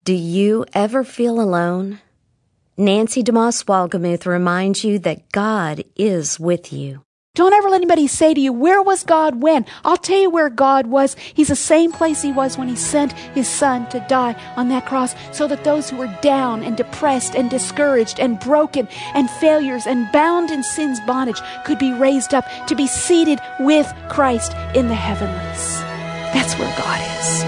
Do you ever feel alone? Nancy DeMoss Wolgemuth reminds you that God is with you. Don't ever let anybody say to you, where was God when? I'll tell you where God was. He's the same place he was when he sent his son to die on that cross so that those who were down and depressed and discouraged and broken and failures and bound in sin's bondage could be raised up to be seated with Christ in the heavenlies. That's where God is.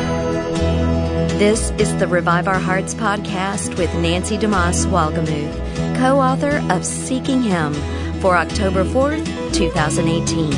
This is the Revive Our Hearts podcast with Nancy DeMoss Wolgemuth, co-author of Seeking Him, for October 4th, 2018.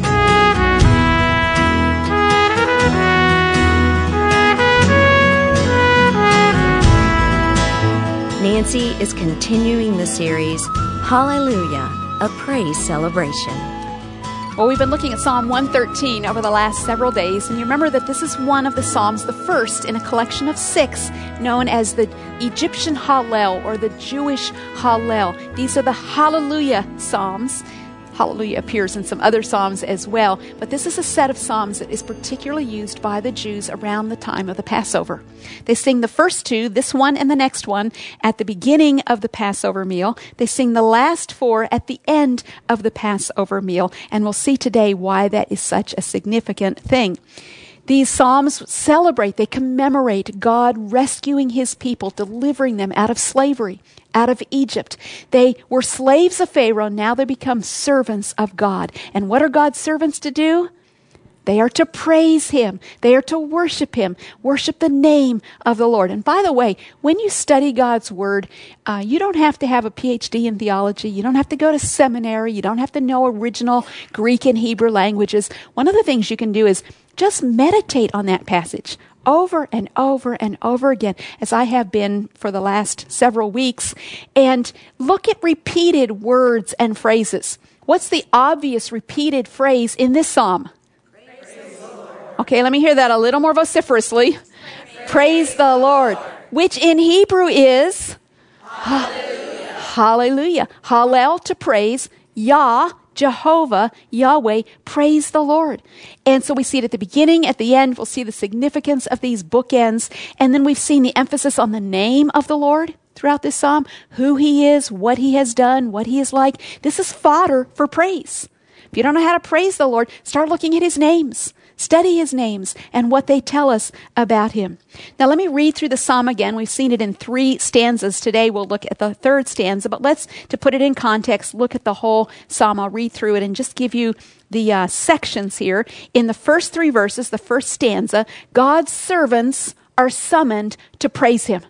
Nancy is continuing the series, Hallelujah, a praise celebration. Well, we've been looking at Psalm 113 over the last several days, and you remember that this is one of the Psalms, the first in a collection of 6, known as the Egyptian Hallel or the Jewish Hallel. These are the Hallelujah Psalms. Hallelujah appears in some other Psalms as well, but this is a set of Psalms that is particularly used by the Jews around the time of the Passover. They sing the first 2, this one and the next one, at the beginning of the Passover meal. They sing the last 4 at the end of the Passover meal, and we'll see today why that is such a significant thing. These Psalms celebrate, they commemorate God rescuing his people, delivering them out of slavery, out of Egypt. They were slaves of Pharaoh, now they become servants of God. And what are God's servants to do? They are to praise him. They are to worship him, worship the name of the Lord. And by the way, when you study God's word, you don't have to have a PhD in theology. You don't have to go to seminary. You don't have to know original Greek and Hebrew languages. One of the things you can do is just meditate on that passage over and over and over again, as I have been for the last several weeks, and look at repeated words and phrases. What's the obvious repeated phrase in this psalm? Praise the Lord. Okay, let me hear that a little more vociferously. Praise the Lord, which in Hebrew is Hallelujah. Hallelujah. Hallel, to praise, Yah, Jehovah, Yahweh, praise the Lord. And so we see it at the beginning, at the end. We'll see the significance of these bookends. And then we've seen the emphasis on the name of the Lord throughout this psalm, who he is, what he has done, what he is like. This is fodder for praise. If you don't know how to praise the Lord, start looking at his names. Study his names and what they tell us about him. Now let me read through the psalm again. We've seen it in 3 stanzas. Today we'll look at the 3rd stanza, but let's, to put it in context, look at the whole psalm. I'll read through it and just give you the sections here. In the first 3 verses, the first stanza, God's servants are summoned to praise him.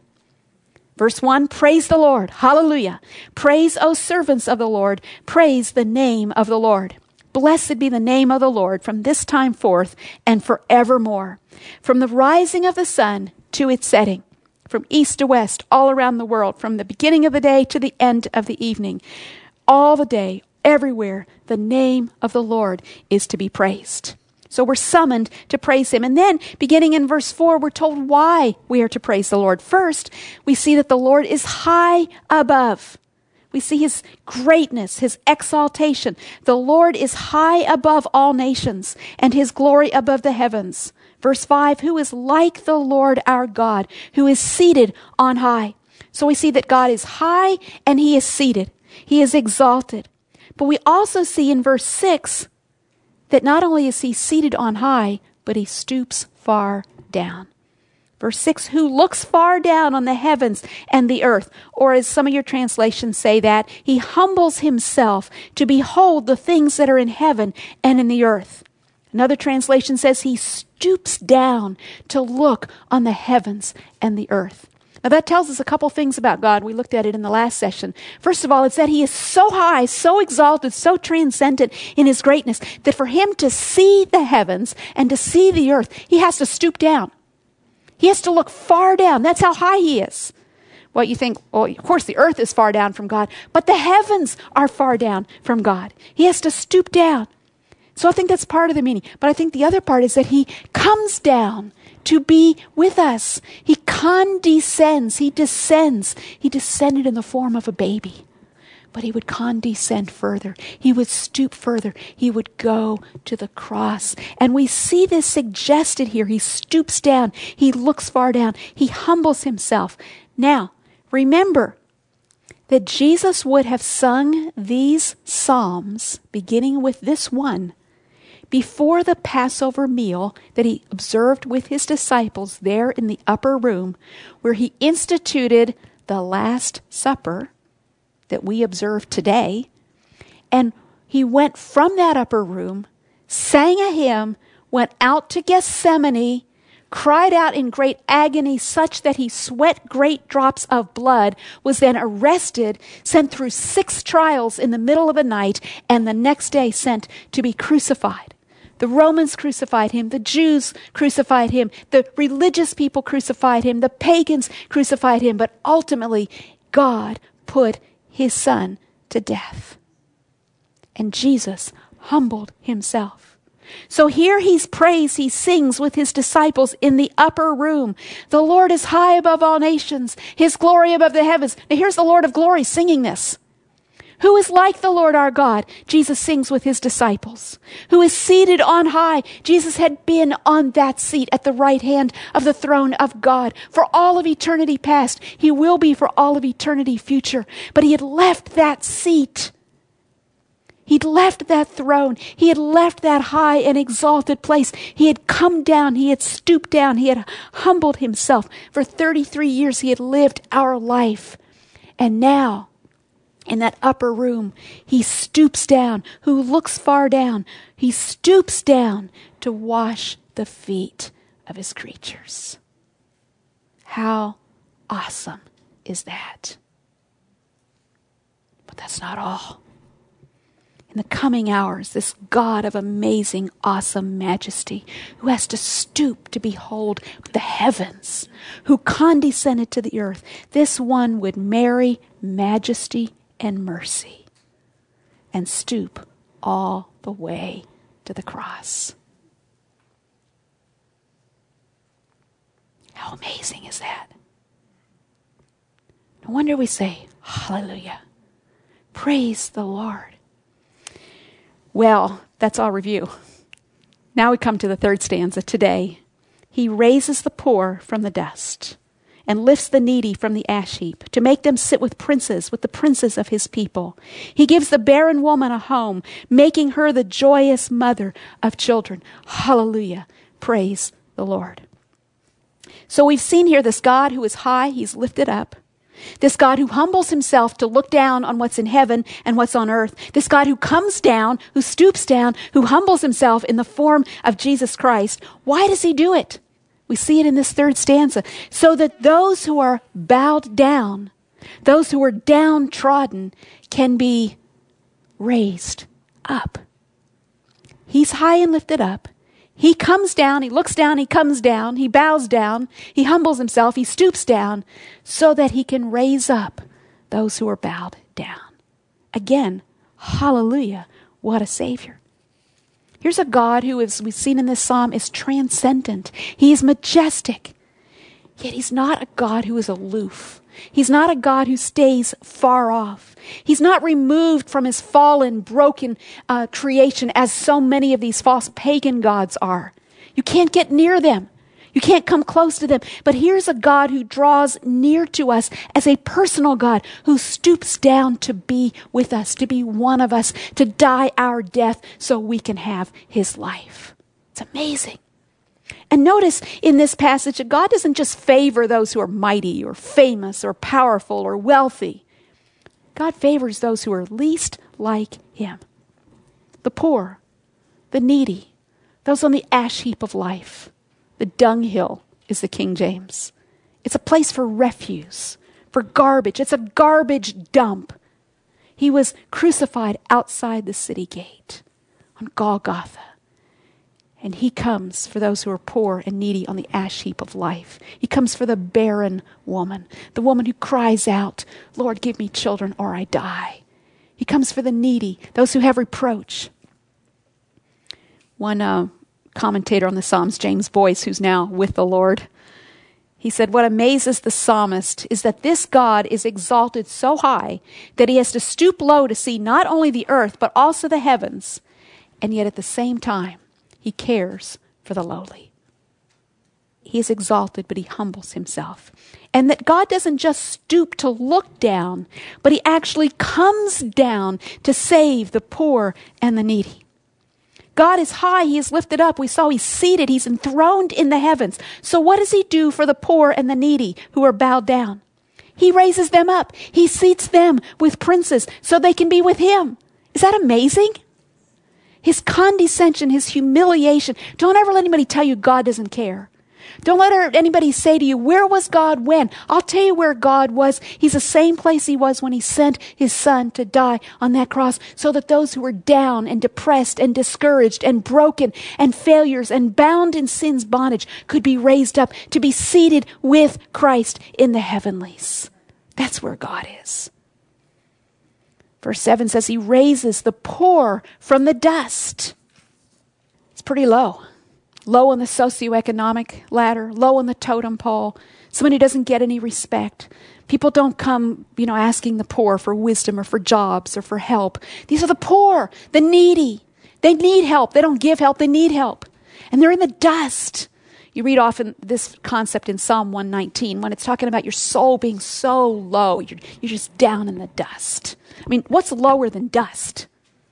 Verse 1, praise the Lord. Hallelujah. Praise, O servants of the Lord. Praise the name of the Lord. Blessed be the name of the Lord from this time forth and forevermore. From the rising of the sun to its setting, from east to west, all around the world, from the beginning of the day to the end of the evening, all the day, everywhere, the name of the Lord is to be praised. So we're summoned to praise him. And then, beginning in verse 4, we're told why we are to praise the Lord. First, we see that the Lord is high above. We see his greatness, his exaltation. The Lord is high above all nations, and his glory above the heavens. Verse 5, who is like the Lord our God, who is seated on high. So we see that God is high and he is seated. He is exalted. But we also see in verse 6 that not only is he seated on high, but he stoops far down. Verse 6, who looks far down on the heavens and the earth. Or as some of your translations say that, he humbles himself to behold the things that are in heaven and in the earth. Another translation says he stoops down to look on the heavens and the earth. Now that tells us a couple things about God. We looked at it in the last session. First of all, it's that he is so high, so exalted, so transcendent in his greatness, that for him to see the heavens and to see the earth, he has to stoop down. He has to look far down. That's how high he is. Well, you think, well, of course the earth is far down from God, but the heavens are far down from God. He has to stoop down. So I think that's part of the meaning. But I think the other part is that he comes down to be with us. He condescends. He descends. He descended in the form of a baby. But he would condescend further. He would stoop further. He would go to the cross. And we see this suggested here. He stoops down. He looks far down. He humbles himself. Now, remember that Jesus would have sung these psalms, beginning with this one, before the Passover meal that he observed with his disciples there in the upper room, where he instituted the Last Supper that we observe today. And he went from that upper room, sang a hymn, went out to Gethsemane, cried out in great agony such that he sweat great drops of blood, was then arrested, sent through 6 trials in the middle of the night, and the next day sent to be crucified. The Romans crucified him. The Jews crucified him. The religious people crucified him. The pagans crucified him. But ultimately, God put his son to death. And Jesus humbled himself. So here he's praised, he sings with his disciples in the upper room. The Lord is high above all nations, his glory above the heavens. Now here's the Lord of glory singing this. Who is like the Lord our God? Jesus sings with his disciples. Who is seated on high? Jesus had been on that seat at the right hand of the throne of God for all of eternity past. He will be for all of eternity future. But he had left that seat. He'd left that throne. He had left that high and exalted place. He had come down. He had stooped down. He had humbled himself. For 33 years he had lived our life. And now, in that upper room, he stoops down. Who looks far down? He stoops down to wash the feet of his creatures. How awesome is that? But that's not all. In the coming hours, this God of amazing, awesome majesty, who has to stoop to behold the heavens, who condescended to the earth, this one would marry majesty and mercy and stoop all the way to the cross. How amazing is that? No wonder we say, hallelujah. Praise the Lord. Well, that's our review. Now we come to the third stanza today. He raises the poor from the dust and lifts the needy from the ash heap to make them sit with the princes of his people. He gives the barren woman a home, making her the joyous mother of children. Hallelujah. Praise the Lord. So we've seen here this God who is high, he's lifted up. This God who humbles himself to look down on what's in heaven and what's on earth. This God who comes down, who stoops down, who humbles himself in the form of Jesus Christ. Why does he do it? We see it in this third stanza. So that those who are bowed down, those who are downtrodden, can be raised up. He's high and lifted up. He comes down, he looks down, he comes down, he bows down, he humbles himself, he stoops down so that he can raise up those who are bowed down. Again, hallelujah, what a Savior. Here's a God who, as we've seen in this psalm, is transcendent. He is majestic. Yet he's not a God who is aloof. He's not a God who stays far off. He's not removed from his fallen, broken creation as so many of these false pagan gods are. You can't get near them. You can't come close to them. But here's a God who draws near to us as a personal God, who stoops down to be with us, to be one of us, to die our death so we can have his life. It's amazing. And notice in this passage that God doesn't just favor those who are mighty or famous or powerful or wealthy. God favors those who are least like him. The poor, the needy, those on the ash heap of life. The dunghill is the King James. It's a place for refuse, for garbage. It's a garbage dump. He was crucified outside the city gate on Golgotha. And he comes for those who are poor and needy on the ash heap of life. He comes for the barren woman, the woman who cries out, Lord, give me children or I die. He comes for the needy, those who have reproach. One commentator on the Psalms, James Boyce, who's now with the Lord, He said, what amazes the psalmist is that this God is exalted so high that he has to stoop low to see not only the earth, but also the heavens. And yet at the same time, he cares for the lowly. He is exalted, but he humbles himself. And that God doesn't just stoop to look down, but he actually comes down to save the poor and the needy. God is high, he is lifted up. We saw he's seated, he's enthroned in the heavens. So what does he do for the poor and the needy who are bowed down? He raises them up. He seats them with princes so they can be with him. Is that amazing? His condescension, his humiliation. Don't ever let anybody tell you God doesn't care. Don't let anybody say to you, where was God when? I'll tell you where God was. He's the same place he was when he sent his son to die on that cross so that those who were down and depressed and discouraged and broken and failures and bound in sin's bondage could be raised up to be seated with Christ in the heavenlies. That's where God is. Verse 7 says he raises the poor from the dust. It's pretty low. Low on the socioeconomic ladder, low on the totem pole, someone who doesn't get any respect. People don't come, asking the poor for wisdom or for jobs or for help. These are the poor, the needy. They need help. They don't give help. They need help. And they're in the dust. You read often this concept in Psalm 119 when it's talking about your soul being so low. You're just down in the dust. I mean, what's lower than dust?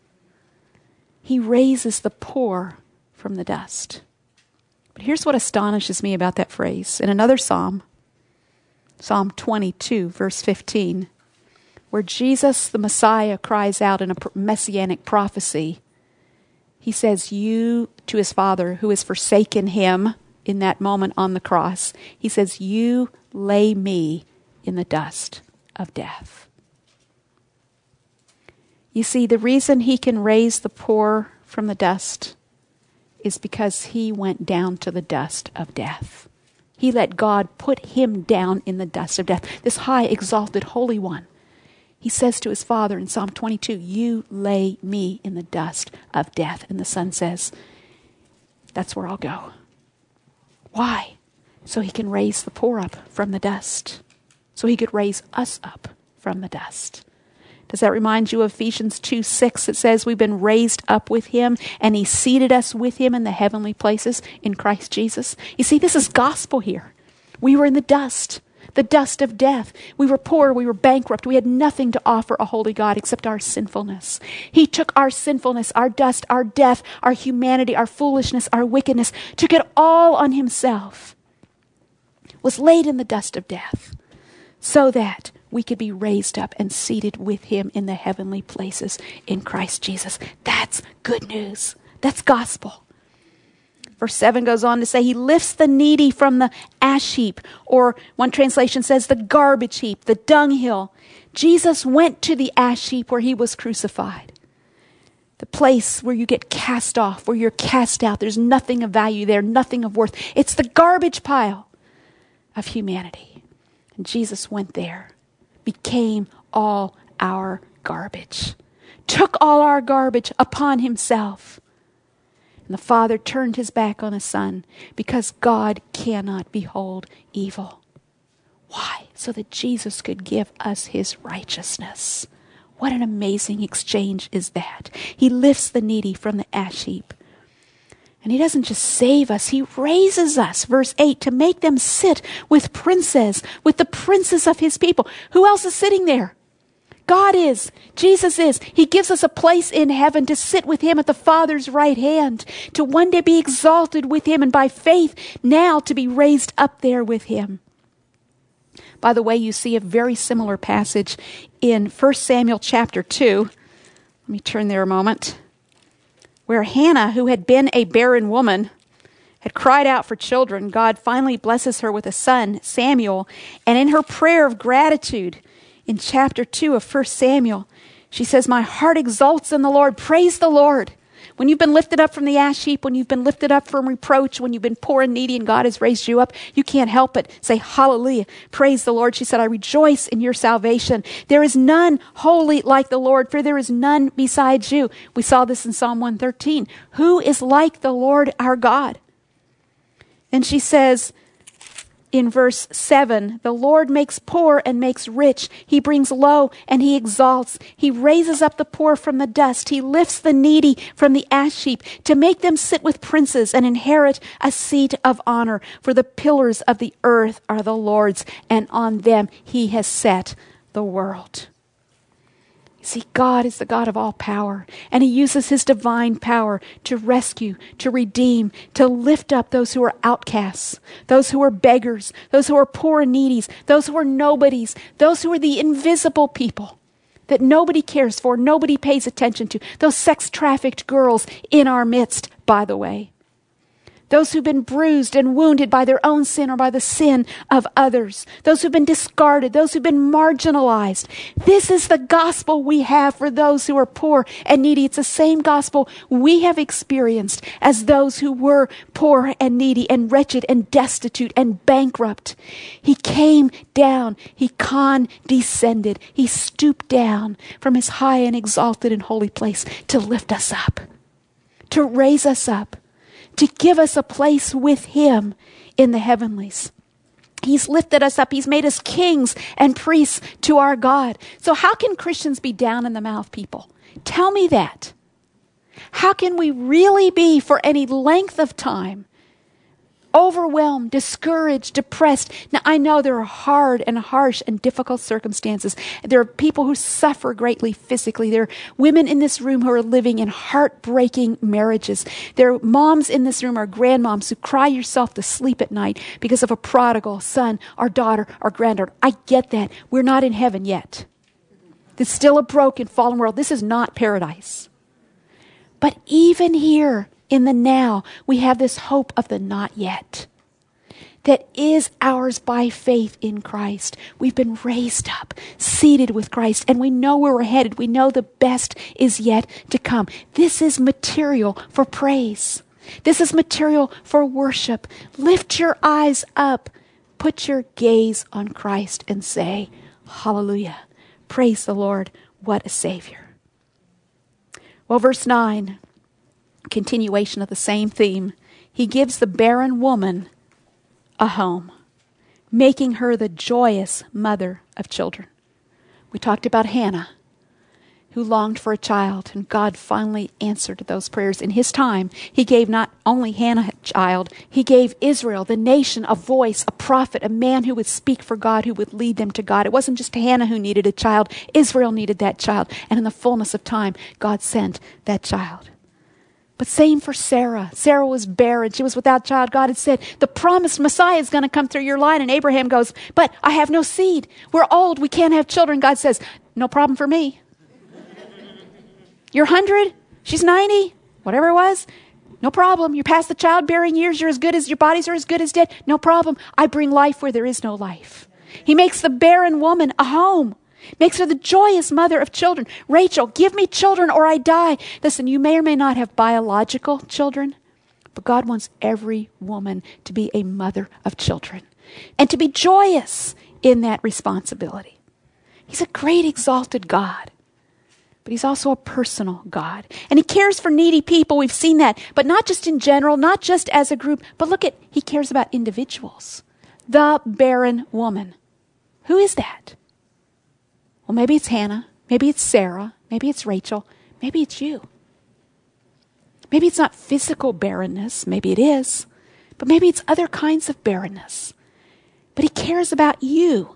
He raises the poor from the dust. But here's what astonishes me about that phrase. In another psalm, Psalm 22, verse 15, where Jesus, the Messiah, cries out in a messianic prophecy, he says, you to his Father who has forsaken him in that moment on the cross, he says, you lay me in the dust of death. You see, the reason he can raise the poor from the dust is because he went down to the dust of death. He let God put him down in the dust of death. This high, exalted, holy one. He says to his Father in Psalm 22, you lay me in the dust of death. And the Son says, that's where I'll go. Why? So he can raise the poor up from the dust. So he could raise us up from the dust. Does that remind you of Ephesians 2:6? It says we've been raised up with him and he seated us with him in the heavenly places in Christ Jesus. You see, this is gospel here. We were in the dust of death. We were poor, we were bankrupt. We had nothing to offer a holy God except our sinfulness. He took our sinfulness, our dust, our death, our humanity, our foolishness, our wickedness, took it all on himself, was laid in the dust of death so that we could be raised up and seated with him in the heavenly places in Christ Jesus. That's good news. That's gospel. Verse 7 goes on to say, he lifts the needy from the ash heap, or one translation says the garbage heap, the dunghill. Jesus went to the ash heap where he was crucified. The place where you get cast off, where you're cast out. There's nothing of value there, nothing of worth. It's the garbage pile of humanity. And Jesus went there, became all our garbage, took all our garbage upon himself. And the Father turned his back on the Son because God cannot behold evil. Why? So that Jesus could give us his righteousness. What an amazing exchange is that. He lifts the needy from the ash heap. And he doesn't just save us, he raises us, verse 8, to make them sit with princes, with the princes of his people. Who else is sitting there? God is. Jesus is. He gives us a place in heaven to sit with him at the Father's right hand, to one day be exalted with him, and by faith now to be raised up there with him. By the way, you see a very similar passage in 1 Samuel chapter 2. Let me turn there a moment. Where Hannah, who had been a barren woman, had cried out for children. God finally blesses her with a son, Samuel. And in her prayer of gratitude, in chapter 2 of 1 Samuel, she says, my heart exults in the Lord. Praise the Lord. When you've been lifted up from the ash heap, when you've been lifted up from reproach, when you've been poor and needy and God has raised you up, you can't help but say, hallelujah, praise the Lord. She said, I rejoice in your salvation. There is none holy like the Lord, for there is none besides you. We saw this in Psalm 113. Who is like the Lord our God? And she says, in verse 7, the Lord makes poor and makes rich. He brings low and he exalts. He raises up the poor from the dust. He lifts the needy from the ash heap to make them sit with princes and inherit a seat of honor. For the pillars of the earth are the Lord's, and on them he has set the world. You see, God is the God of all power, and he uses his divine power to rescue, to redeem, to lift up those who are outcasts, those who are beggars, those who are poor and needy, those who are nobodies, those who are the invisible people that nobody cares for, nobody pays attention to, those sex-trafficked girls in our midst, by the way. Those who've been bruised and wounded by their own sin or by the sin of others. Those who've been discarded. Those who've been marginalized. This is the gospel we have for those who are poor and needy. It's the same gospel we have experienced as those who were poor and needy and wretched and destitute and bankrupt. He came down. He condescended. He stooped down from his high and exalted and holy place to lift us up, to raise us up, to give us a place with him in the heavenlies. He's lifted us up. He's made us kings and priests to our God. So how can Christians be down in the mouth people? Tell me that. How can we really be for any length of time overwhelmed, discouraged, depressed? Now, I know there are hard and harsh and difficult circumstances. There are people who suffer greatly physically. There are women in this room who are living in heartbreaking marriages. There are moms in this room or grandmoms who cry yourself to sleep at night because of a prodigal son or daughter or granddaughter. I get that. We're not in heaven yet. It's still a broken, fallen world. This is not paradise. But even here, in the now, we have this hope of the not yet that is ours by faith in Christ. We've been raised up, seated with Christ, and we know where we're headed. We know the best is yet to come. This is material for praise. This is material for worship. Lift your eyes up. Put your gaze on Christ and say, hallelujah. Praise the Lord. What a Savior. Well, verse 9. Continuation of the same theme. He gives the barren woman a home, making her the joyous mother of children. We talked about Hannah, who longed for a child, and God finally answered those prayers. In his time, he gave not only Hannah a child, he gave Israel, the nation, a voice, a prophet, a man who would speak for God, who would lead them to God. It wasn't just Hannah who needed a child. Israel needed that child. And in the fullness of time, God sent that child. But same for Sarah. Sarah was barren. She was without child. God had said, the promised Messiah is going to come through your line. And Abraham goes, but I have no seed. We're old. We can't have children. God says, no problem for me. You're 100. She's 90. Whatever it was. No problem. You're past the childbearing years. You're as good as, your bodies are as good as dead. No problem. I bring life where there is no life. He makes the barren woman a home. Makes her the joyous mother of children. Rachel, give me children or I die. Listen, you may or may not have biological children, but God wants every woman to be a mother of children and to be joyous in that responsibility. He's a great exalted God, but he's also a personal God. And he cares for needy people. We've seen that, but not just in general, not just as a group, but look at, he cares about individuals. The barren woman. Who is that? Well, maybe it's Hannah, maybe it's Sarah, maybe it's Rachel, maybe it's you. Maybe it's not physical barrenness, maybe it is, but maybe it's other kinds of barrenness. But he cares about you.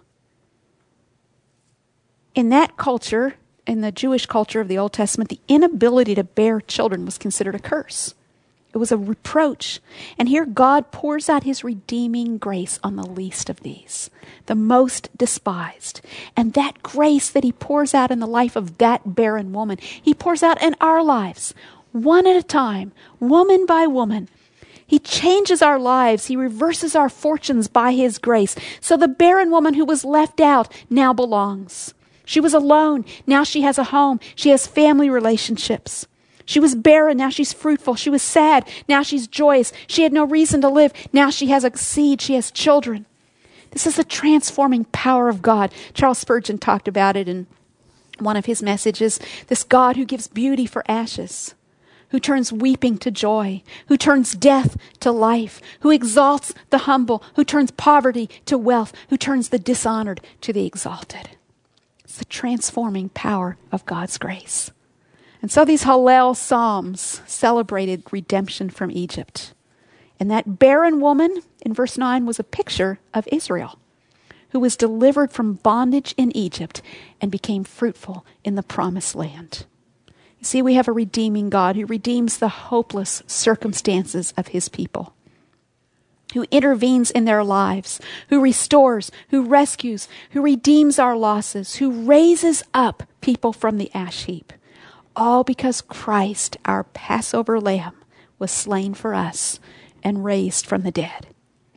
In that culture, in the Jewish culture of the Old Testament, the inability to bear children was considered a curse. It was a reproach. And here God pours out his redeeming grace on the least of these, the most despised. And that grace that he pours out in the life of that barren woman, he pours out in our lives, one at a time, woman by woman. He changes our lives. He reverses our fortunes by his grace. So the barren woman who was left out now belongs. She was alone. Now she has a home. She has family relationships. She was barren, now she's fruitful. She was sad, now she's joyous. She had no reason to live, now she has a seed, she has children. This is the transforming power of God. Charles Spurgeon talked about it in one of his messages. This God who gives beauty for ashes, who turns weeping to joy, who turns death to life, who exalts the humble, who turns poverty to wealth, who turns the dishonored to the exalted. It's the transforming power of God's grace. And so these Hallel Psalms celebrated redemption from Egypt. And that barren woman in verse 9 was a picture of Israel, who was delivered from bondage in Egypt and became fruitful in the promised land. You see, we have a redeeming God who redeems the hopeless circumstances of his people, who intervenes in their lives, who restores, who rescues, who redeems our losses, who raises up people from the ash heap, all because Christ, our Passover lamb, was slain for us and raised from the dead.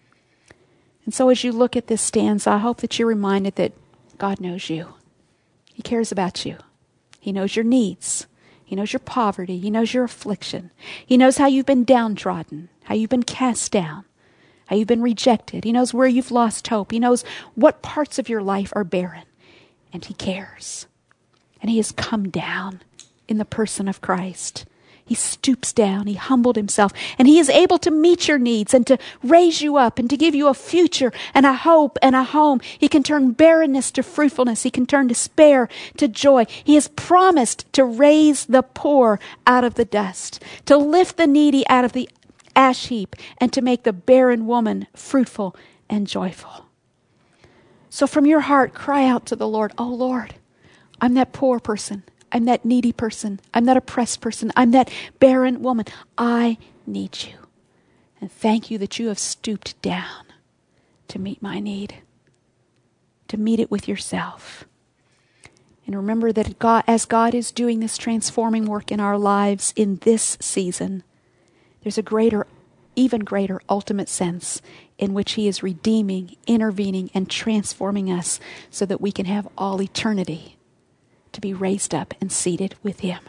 And so as you look at this stanza, I hope that you're reminded that God knows you. He cares about you. He knows your needs. He knows your poverty. He knows your affliction. He knows how you've been downtrodden, how you've been cast down, how you've been rejected. He knows where you've lost hope. He knows what parts of your life are barren. And he cares. And he has come down in the person of Christ. He stoops down, he humbled himself, and he is able to meet your needs and to raise you up and to give you a future and a hope and a home. He can turn barrenness to fruitfulness. He can turn despair to joy. He has promised to raise the poor out of the dust, to lift the needy out of the ash heap, and to make the barren woman fruitful and joyful. So from your heart, cry out to the Lord, "Oh Lord, I'm that poor person. I'm that needy person. I'm that oppressed person. I'm that barren woman. I need you. And thank you that you have stooped down to meet my need, to meet it with yourself." And remember that God, as God is doing this transforming work in our lives in this season, there's a greater, even greater ultimate sense in which he is redeeming, intervening, and transforming us so that we can have all eternity to be raised up and seated with him.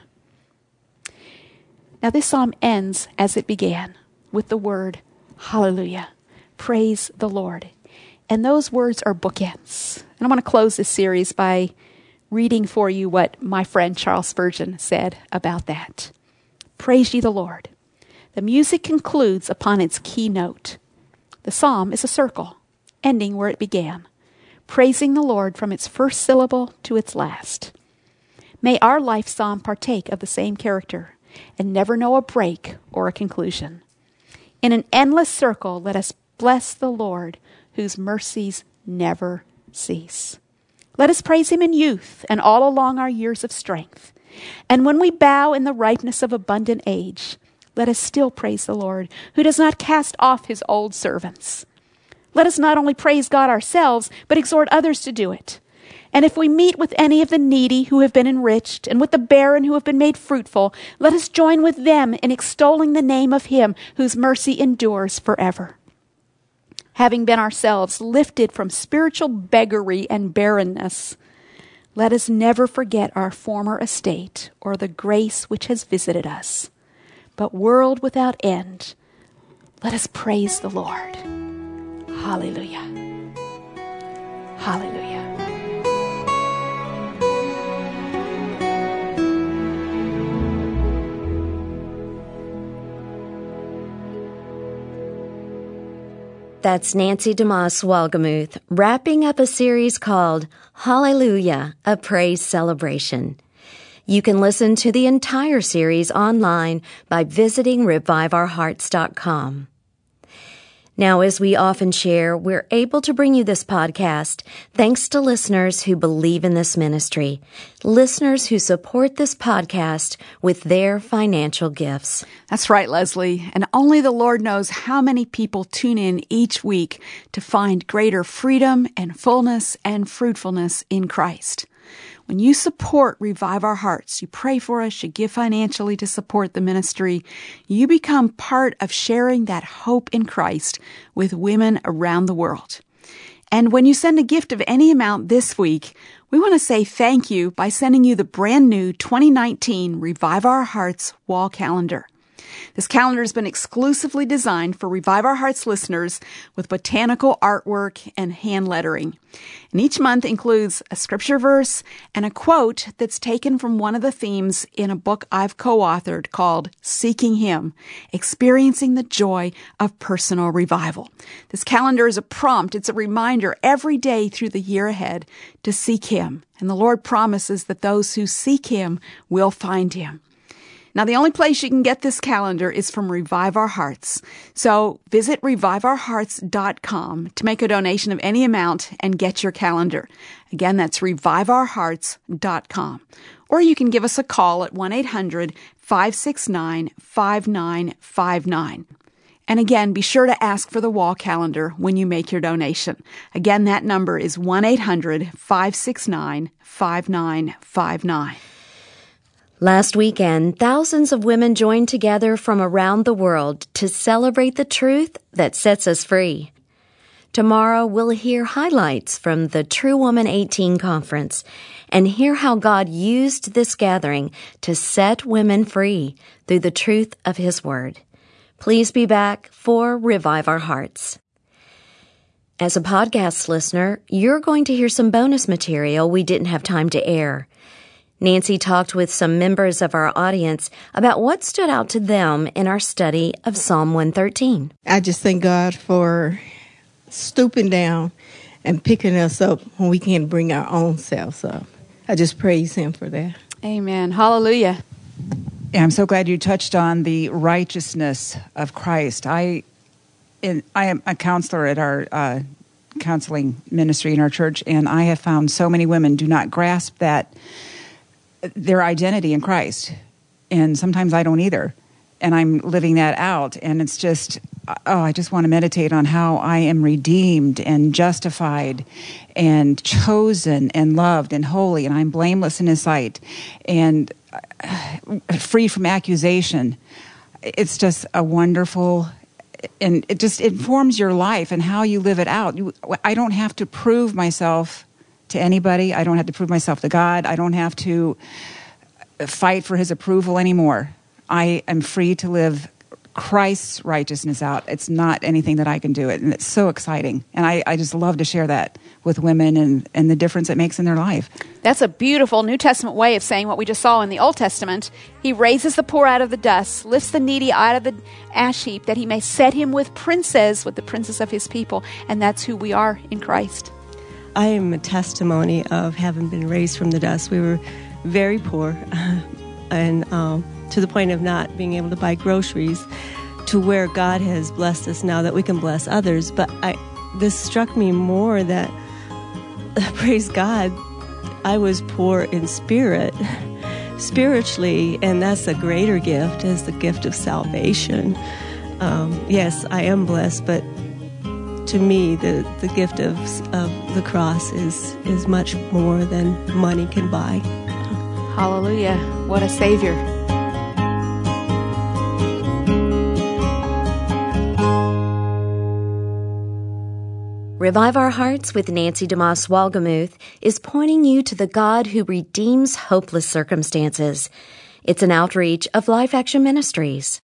Now this psalm ends as it began, with the word hallelujah. Praise the Lord. And those words are bookends. And I want to close this series by reading for you what my friend Charles Spurgeon said about that. Praise ye the Lord. The music concludes upon its key note. The psalm is a circle, ending where it began, praising the Lord from its first syllable to its last. May our life psalm partake of the same character and never know a break or a conclusion. In an endless circle, let us bless the Lord, whose mercies never cease. Let us praise him in youth and all along our years of strength. And when we bow in the ripeness of abundant age, let us still praise the Lord, who does not cast off his old servants. Let us not only praise God ourselves, but exhort others to do it. And if we meet with any of the needy who have been enriched, and with the barren who have been made fruitful, let us join with them in extolling the name of him whose mercy endures forever. Having been ourselves lifted from spiritual beggary and barrenness, let us never forget our former estate or the grace which has visited us. But world without end, let us praise the Lord. Hallelujah. Hallelujah. That's Nancy DeMoss Wolgemuth wrapping up a series called Hallelujah, a Praise Celebration. You can listen to the entire series online by visiting reviveourhearts.com. Now, as we often share, we're able to bring you this podcast thanks to listeners who believe in this ministry, listeners who support this podcast with their financial gifts. That's right, Leslie. And only the Lord knows how many people tune in each week to find greater freedom and fullness and fruitfulness in Christ. When you support Revive Our Hearts, you pray for us, you give financially to support the ministry, you become part of sharing that hope in Christ with women around the world. And when you send a gift of any amount this week, we want to say thank you by sending you the brand new 2019 Revive Our Hearts wall calendar. This calendar has been exclusively designed for Revive Our Hearts listeners with botanical artwork and hand lettering. And each month includes a scripture verse and a quote that's taken from one of the themes in a book I've co-authored called Seeking Him, Experiencing the Joy of Personal Revival. This calendar is a prompt. It's a reminder every day through the year ahead to seek Him. And the Lord promises that those who seek Him will find Him. Now, the only place you can get this calendar is from Revive Our Hearts. So visit reviveourhearts.com to make a donation of any amount and get your calendar. Again, that's reviveourhearts.com. Or you can give us a call at 1-800-569-5959. And again, be sure to ask for the wall calendar when you make your donation. Again, that number is 1-800-569-5959. Last weekend, thousands of women joined together from around the world to celebrate the truth that sets us free. Tomorrow, we'll hear highlights from the True Woman 18 conference and hear how God used this gathering to set women free through the truth of His Word. Please be back for Revive Our Hearts. As a podcast listener, you're going to hear some bonus material we didn't have time to air. Nancy talked with some members of our audience about what stood out to them in our study of Psalm 113. I just thank God for stooping down and picking us up when we can't bring our own selves up. I just praise Him for that. Amen. Hallelujah. Yeah, I'm so glad you touched on the righteousness of Christ. I am a counselor at our counseling ministry in our church, and I have found so many women do not grasp that their identity in Christ. And sometimes I don't either. And I'm living that out. And it's just, I just want to meditate on how I am redeemed and justified and chosen and loved and holy. And I'm blameless in His sight and free from accusation. It's just a wonderful, and it just informs your life and how you live it out. I don't have to prove myself to anybody. I don't have to prove myself to God. I don't have to fight for His approval anymore. I am free to live Christ's righteousness out. It's not anything that I can do it. And it's so exciting. And I just love to share that with women and the difference it makes in their life. That's a beautiful New Testament way of saying what we just saw in the Old Testament. He raises the poor out of the dust, lifts the needy out of the ash heap, that He may set him with the princes of His people. And that's who we are in Christ. I am a testimony of having been raised from the dust. We were very poor and to the point of not being able to buy groceries, to where God has blessed us now that we can bless others. But this struck me more that, praise God, I was poor in spirit, spiritually, and that's a greater gift, is the gift of salvation. Yes, I am blessed, but to me, the gift of the cross is much more than money can buy. Hallelujah. What a Savior. Revive Our Hearts with Nancy DeMoss Walgemuth is pointing you to the God who redeems hopeless circumstances. It's an outreach of Life Action Ministries.